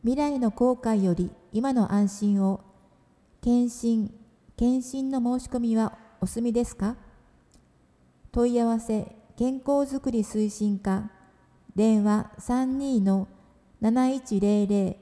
未来の後悔より今の安心を。検診の申し込みはお済みですか？問い合わせ、健康づくり推進課、電話32-7100。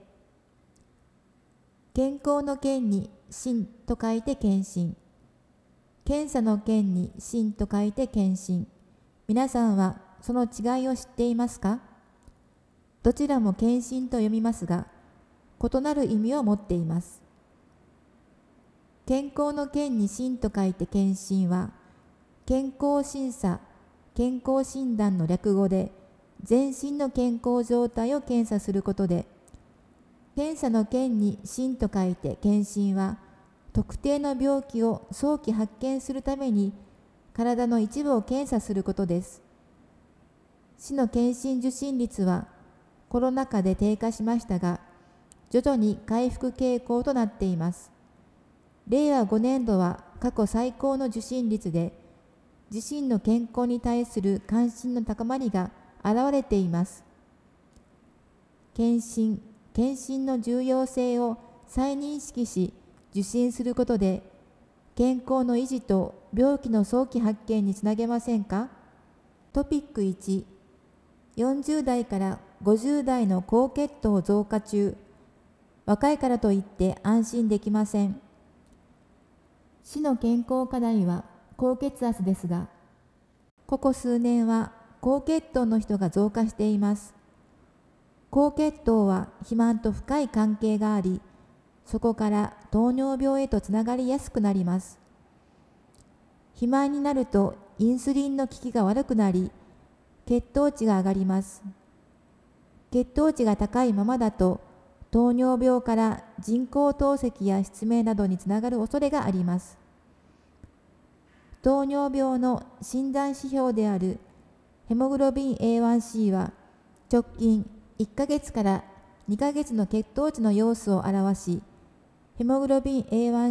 健康の健に診と書いて検診。検査の検に診と書いて検診。皆さんはその違いを知っていますか？どちらも検診と読みますが、異なる意味を持っています。健康の健に診と書いて検診は、健康審査、健康診断の略語で、全身の健康状態を検査することで、検査の健に診と書いて検診は、特定の病気を早期発見するために、体の一部を検査することです。市の検診受診率は、コロナ禍で低下しましたが、徐々に回復傾向となっています。令和5年度は過去最高の受診率で、自身の健康に対する関心の高まりが現れています。検診の重要性を再認識し、受診することで、健康の維持と病気の早期発見につなげませんか？トピック1、40代から50代の高血糖増加中。若いからといって安心できません。市の健康課題は高血圧ですが、ここ数年は高血糖の人が増加しています。高血糖は肥満と深い関係があり、そこから糖尿病へとつながりやすくなります。肥満になるとインスリンの効きが悪くなり、血糖値が上がります。血糖値が高いままだと、糖尿病から人工透析や失明などにつながる恐れがあります。糖尿病の診断指標であるヘモグロビン A1C は、直近1ヶ月から2ヶ月の血糖値の様子を表し、ヘモグロビン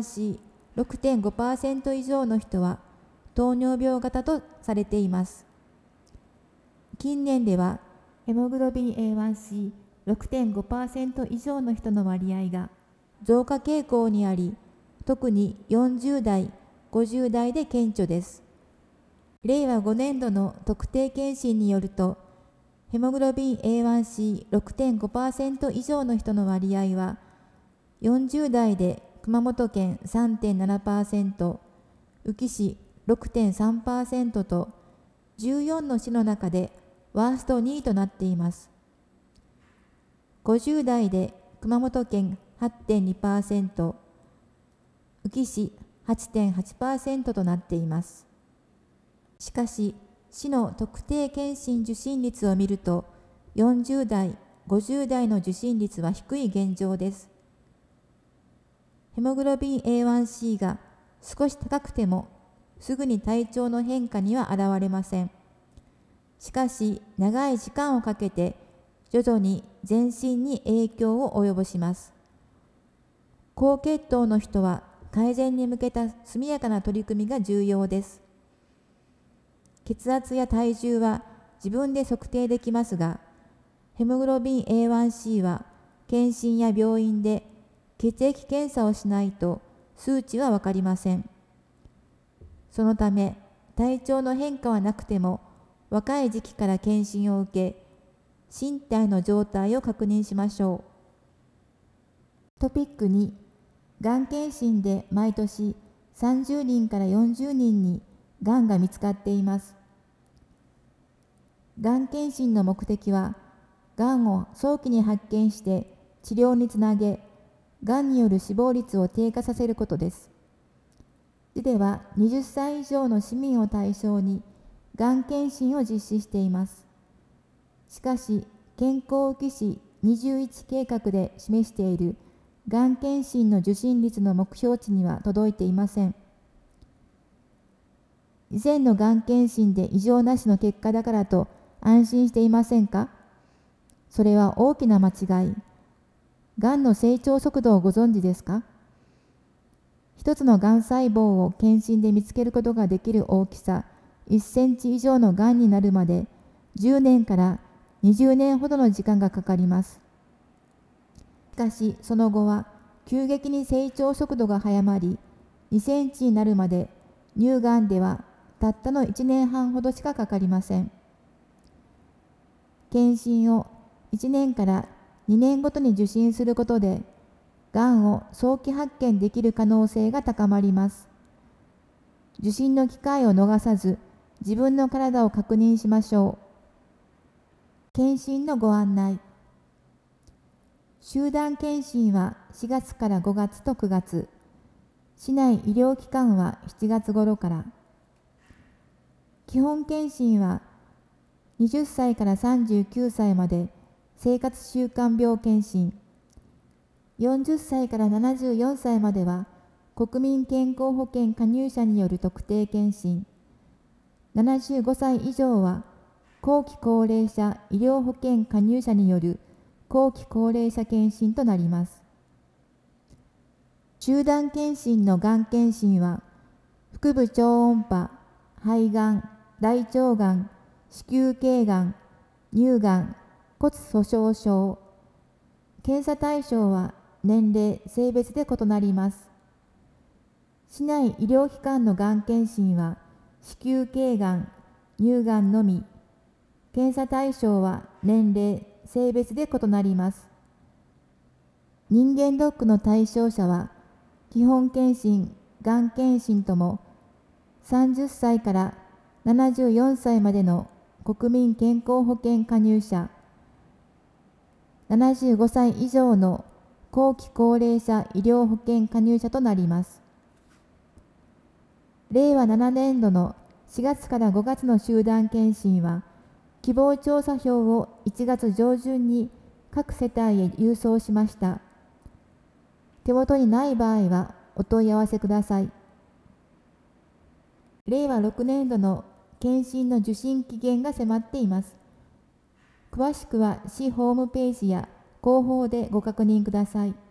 A1C6.5% 以上の人は糖尿病型とされています。近年では、ヘモグロビン A1C6.5% 以上の人の割合が増加傾向にあり、特に40代、50代で顕著です。令和5年度の特定健診によると、ヘモグロビン A1C6.5% 以上の人の割合は、40代で熊本県 3.7%、宇城市 6.3% と、14の市の中でワースト2位となっています。50代で熊本県 8.2%、宇城市 8.8% となっています。しかし、市の特定健診受診率を見ると、40代、50代の受診率は低い現状です。ヘモグロビン A1C が少し高くても、すぐに体調の変化には現れません。しかし、長い時間をかけて、徐々に全身に影響を及ぼします。高血糖の人は改善に向けた速やかな取り組みが重要です。血圧や体重は自分で測定できますが、ヘモグロビン A1C は検診や病院で血液検査をしないと数値はわかりません。そのため、体調の変化はなくても、若い時期から検診を受け、身体の状態を確認しましょう。トピック2、がん検診で毎年30人から40人にがんが見つかっています。がん検診の目的は、がんを早期に発見して治療につなげ、がんによる死亡率を低下させることです。市では20歳以上の市民を対象に、がん検診を実施しています。しかし、健康宇城市21計画で示しているがん検診の受診率の目標値には届いていません。以前のがん検診で異常なしの結果だからと安心していませんか？それは大きな間違い。がんの成長速度をご存知ですか？一つのがん細胞を検診で見つけることができる大きさ1センチ以上のがんになるまで10年から20年ほどの時間がかかります。 かしその後は急激に成長速度が速まり、2センチになるまで乳がんではたったの1年半ほどしかかかりません。検診を1年から2年ごとに受診することで、がんを早期発見できる可能性が高まります。受診の機会を逃さず、自分の体を確認しましょう。検診のご案内。集団検診は4月から5月と9月、市内医療機関は7月頃から。基本検診は20歳から39歳まで生活習慣病検診、40歳から74歳までは国民健康保険加入者による特定検診、75歳以上は後期高齢者医療保険加入者による後期高齢者検診となります。集団検診のがん検診は、腹部超音波、肺がん、大腸がん、子宮頸がん、乳がん、骨粗鬆症。検査対象は年齢、性別で異なります。市内医療機関のがん検診は、子宮頸がん、乳がんのみ。検査対象は年齢、性別で異なります。人間ドックの対象者は、基本検診、がん検診とも、30歳から74歳までの国民健康保険加入者、75歳以上の後期高齢者医療保険加入者となります。令和7年度の4月から5月の集団検診は、希望調査票を1月上旬に各世帯へ郵送しました。手元にない場合はお問い合わせください。令和6年度の検診の受診期限が迫っています。詳しくは市ホームページや広報でご確認ください。